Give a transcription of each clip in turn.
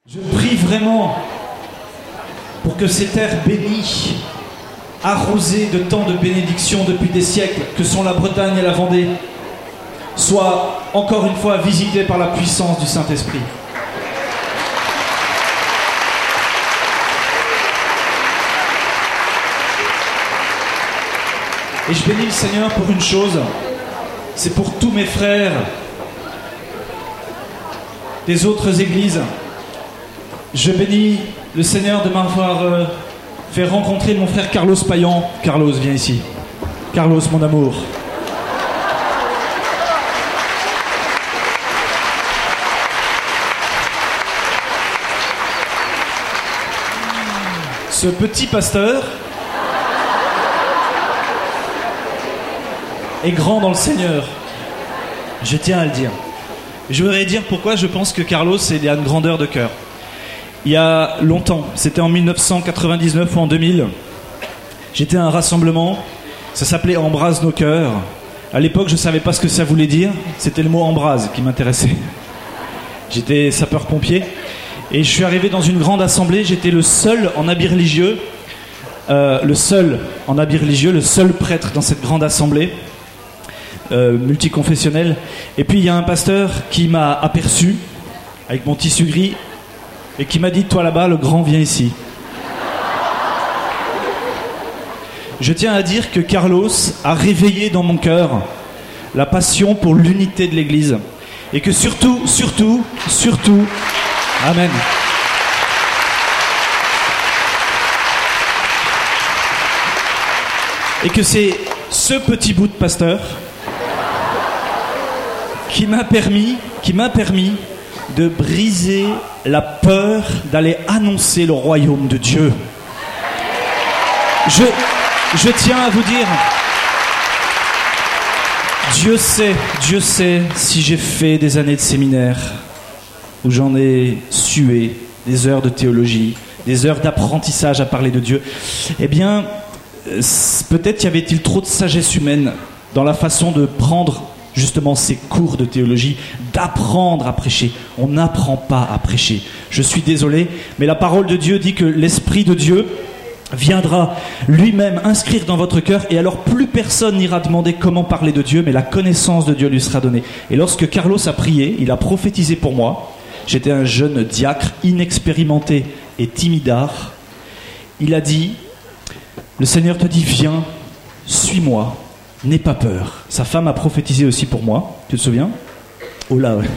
Je prie vraiment pour que ces terres bénies, arrosées de tant de bénédictions depuis des siècles, que sont la Bretagne et la Vendée, soient encore une fois visitées par la puissance du Saint-Esprit. Et je bénis le Seigneur pour une chose, c'est pour tous mes frères des autres églises. Je bénis le Seigneur de m'avoir fait rencontrer mon frère Carlos Payan. Carlos, viens ici. Carlos, mon amour. Ce petit pasteur est grand dans le Seigneur. Je tiens à le dire. Je voudrais dire pourquoi je pense que Carlos est une grandeur de cœur. Il y a longtemps, c'était en 1999 ou en 2000, j'étais à un rassemblement, ça s'appelait Embrase nos cœurs. À l'époque, je ne savais pas ce que ça voulait dire, c'était le mot embrase qui m'intéressait. J'étais sapeur-pompier et je suis arrivé dans une grande assemblée, j'étais le seul en habit religieux, le seul prêtre dans cette grande assemblée. Multiconfessionnel. Et puis il y a un pasteur qui m'a aperçu avec mon tissu gris et qui m'a dit: toi là-bas, le grand, viens ici. Je tiens à dire que Carlos a réveillé dans mon cœur la passion pour l'unité de l'Église et que surtout, amen, et que c'est ce petit bout de pasteur qui m'a permis de briser la peur d'aller annoncer le royaume de Dieu. Je tiens à vous dire, Dieu sait si j'ai fait des années de séminaire où j'en ai sué, des heures de théologie, des heures d'apprentissage à parler de Dieu. Eh bien, peut-être y avait-il trop de sagesse humaine dans la façon de prendre justement ces cours de théologie, d'apprendre à prêcher. On n'apprend pas à prêcher. Je suis désolé, mais la parole de Dieu dit que l'Esprit de Dieu viendra lui-même inscrire dans votre cœur, et alors plus personne n'ira demander comment parler de Dieu, mais la connaissance de Dieu lui sera donnée. Et lorsque Carlos a prié, il a prophétisé pour moi. J'étais un jeune diacre inexpérimenté et timidard. Il a dit: le Seigneur te dit, viens, suis-moi. N'aie pas peur. Sa femme a prophétisé aussi pour moi. Tu te souviens? Oh là, ouais.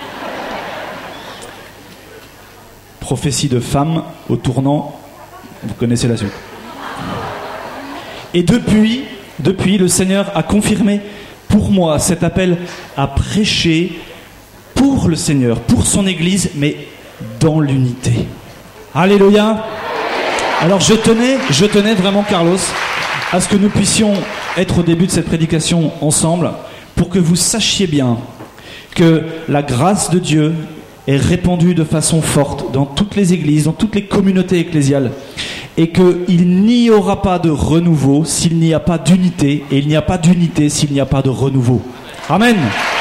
Prophétie de femme au tournant. Vous connaissez la suite. Et depuis, le Seigneur a confirmé pour moi cet appel à prêcher pour le Seigneur, pour son Église, mais dans l'unité. Alléluia. Alors je tenais vraiment, Carlos, à ce que nous puissions être au début de cette prédication ensemble, pour que vous sachiez bien que la grâce de Dieu est répandue de façon forte dans toutes les églises, dans toutes les communautés ecclésiales, et qu'il n'y aura pas de renouveau s'il n'y a pas d'unité, et il n'y a pas d'unité s'il n'y a pas de renouveau. Amen.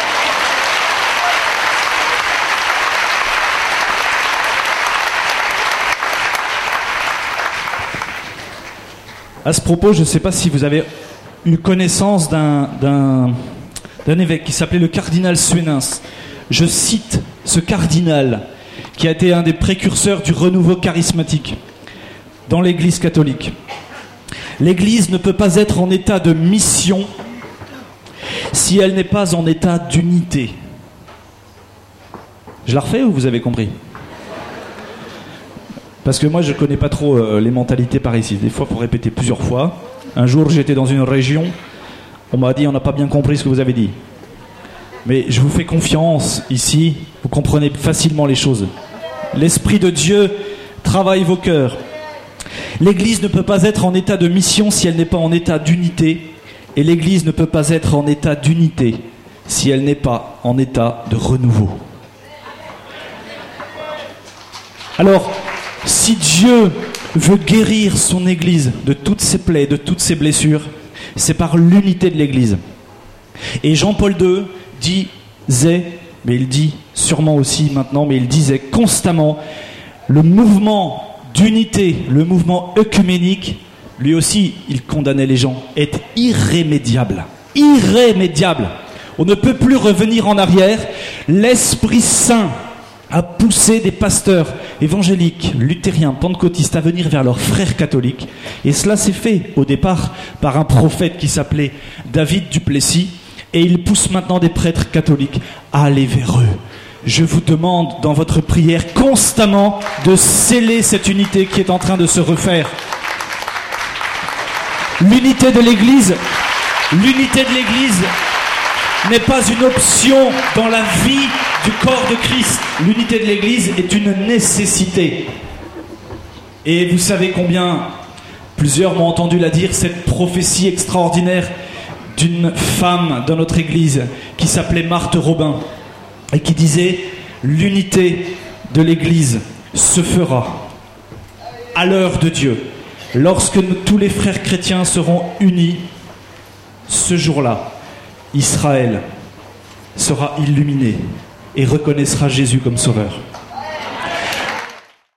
À ce propos, je ne sais pas si vous avez eu connaissance d'un évêque qui s'appelait le cardinal Suénens. Je cite ce cardinal qui a été un des précurseurs du renouveau charismatique dans l'Église catholique. L'Église ne peut pas être en état de mission si elle n'est pas en état d'unité. Je la refais ou vous avez compris ? Parce que moi, je ne connais pas trop les mentalités par ici. Des fois, il faut répéter plusieurs fois. Un jour, j'étais dans une région, on m'a dit: on n'a pas bien compris ce que vous avez dit. Mais je vous fais confiance ici, vous comprenez facilement les choses. L'Esprit de Dieu travaille vos cœurs. L'Église ne peut pas être en état de mission si elle n'est pas en état d'unité. Et l'Église ne peut pas être en état d'unité si elle n'est pas en état de renouveau. Alors, si Dieu veut guérir son Église de toutes ses plaies, de toutes ses blessures, c'est par l'unité de l'Église. Et Jean-Paul II disait, mais il dit sûrement aussi maintenant, mais il disait constamment: Le mouvement d'unité, le mouvement œcuménique, lui aussi, il condamnait les gens, est irrémédiable. Irrémédiable. On ne peut plus revenir en arrière. L'Esprit Saint a poussé des pasteurs évangéliques, luthériens, pentecôtistes à venir vers leurs frères catholiques. Et cela s'est fait au départ par un prophète qui s'appelait David Duplessis. Et il pousse maintenant des prêtres catholiques à aller vers eux. Je vous demande dans votre prière constamment de sceller cette unité qui est en train de se refaire. L'unité de l'Église n'est pas une option dans la vie du corps de Christ. L'unité de l'Église est une nécessité. Et vous savez combien, plusieurs m'ont entendu la dire, cette prophétie extraordinaire d'une femme dans notre Église qui s'appelait Marthe Robin et qui disait « L'unité de l'Église se fera à l'heure de Dieu. Lorsque tous les frères chrétiens seront unis, ce jour-là, Israël sera illuminé et reconnaîtra Jésus comme sauveur. »